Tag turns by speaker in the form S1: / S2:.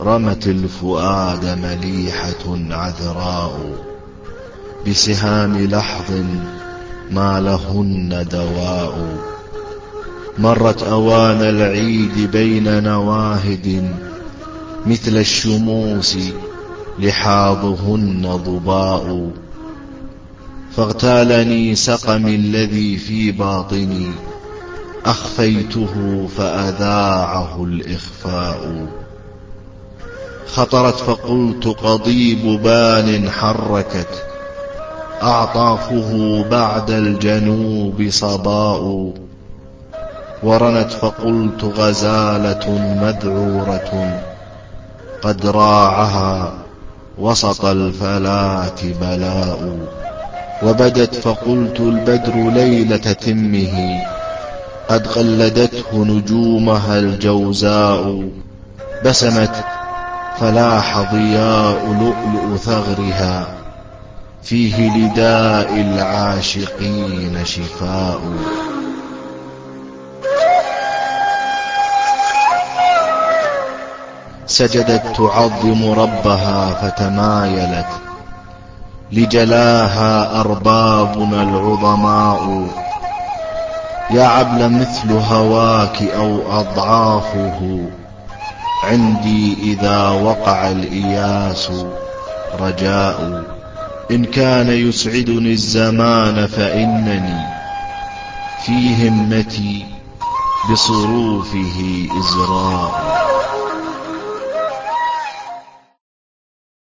S1: رمت الفؤاد مليحة عذراء بسهام لحظ ما لهن دواء. مرت أوان العيد بين نواهد مثل الشموس لحاظهن ضباء. فاغتالني سقمي الذي في باطني أخفيته فأذاعه الإخفاء. خطرت فقلت قضيب بال حركت أعطافه بعد الجنوب صباء. ورنت فقلت غزالة مذعورة قد راعها وسط الفلات بلاء. وبدت فقلت البدر ليلة تمه قد قلدته نجومها الجوزاء. بسمت فلاح ضياء لؤلؤ ثغرها فيه لداء العاشقين شفاء. سجدت تعظم ربها فتمايلت لجلاها أربابنا العظماء. يا عبل مثل هواك أو أضعافه عندي إذا وقع الإياس رجاء. إن كان يسعدني الزمان فإنني في همتي بصروفه إزراء.